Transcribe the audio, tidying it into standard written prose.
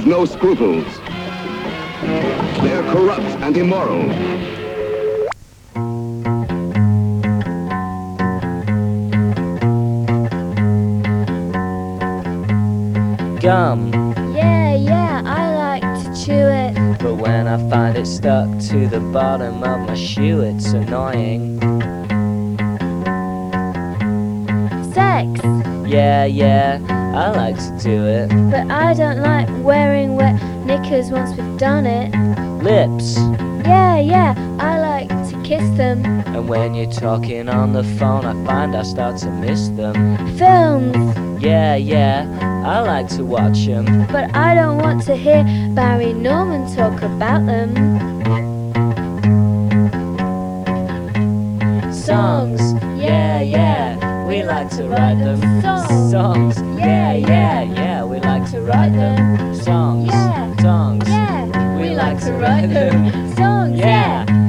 have no scruples. They're corrupt and immoral. Gum, Yeah, I like to chew it. but when I find it stuck to the bottom of my shoe, it's annoying. Sex, Yeah, I like to do it. but I don't like wearing wet knickers once we've done it. Lips, Yeah, I like to kiss them. and when you're talking on the phone, I find I start to miss them. Films, Yeah, I like to watch them. but I don't want to hear Barry Norman talk about them. Songs, yeah, we like to write them. Songs, yeah, we like to write them. Songs, Yeah, songs, yeah, we like to write them. Songs, Yeah.